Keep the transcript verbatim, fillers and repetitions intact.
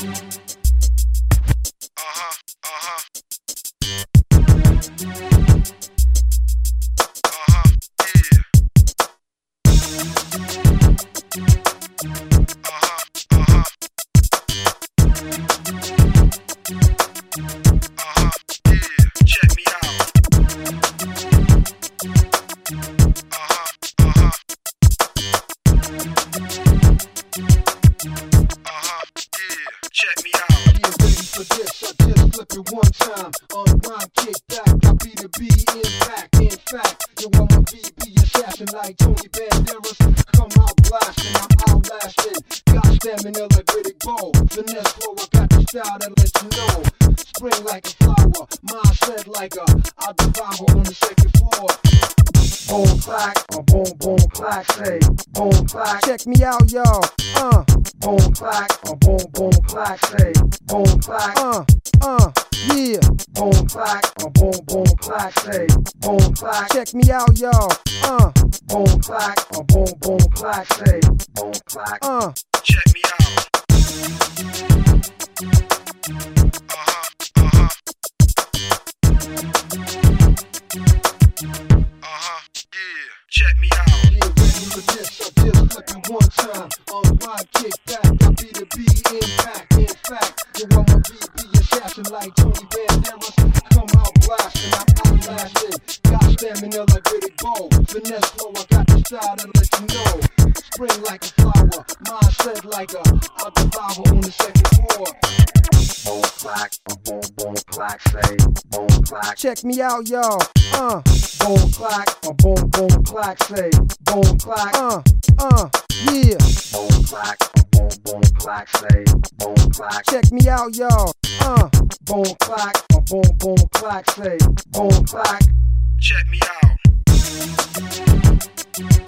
Uh-huh, uh-huh. Uh-huh, yeah. Uh-huh, uh-huh. Uh-huh, yeah. Check me out. Uh-huh, uh-huh. Uh-huh, yeah. Check me out. Get ready for this, I just flip it one time. Unwind, kick back, I be the B, impact. In fact, you want my V B assassin like Tony Banderas. Come out blasting, I'm outlasting. Got stamina like Riddick Bowe. Finesse flow, I got the style that lets you know. Spring like a flower, mindset like a I'll devour on the second floor. Boom clack, or boom boom clack, say boom clack. Check me out, y'all. Uh, Boom clack, or boom boom clack, say boom clack. uh, uh, yeah. Boom clack, or boom boom clack, say boom clack. Check me out, y'all. Uh, Boom clack, or boom boom clack, say boom clack. uh. Check me out. Uh-huh, uh-huh. Uh-huh, yeah. Check me out. Get ready for this, I just flip it one time. Unwind, kick back, I be the B, impact. In fact, you want my V B assassin like Tony Banderas. Come out blasting, I'm outlasting. Got stamina like Riddick Bowe. Finesse flow, I got the style that lets you know. Spring like a flower, mindset like a I'll devour on the second floor. Boom clack, or boom boom clack, say boom clack. Check me out, y'all. Uh, Boom clack, or boom boom clack, say boom clack. uh, uh, yeah. Boom clack, or boom boom clack, say boom clack. Check me out, y'all. Uh, Boom clack, or boom boom clack, say boom clack. Check me out.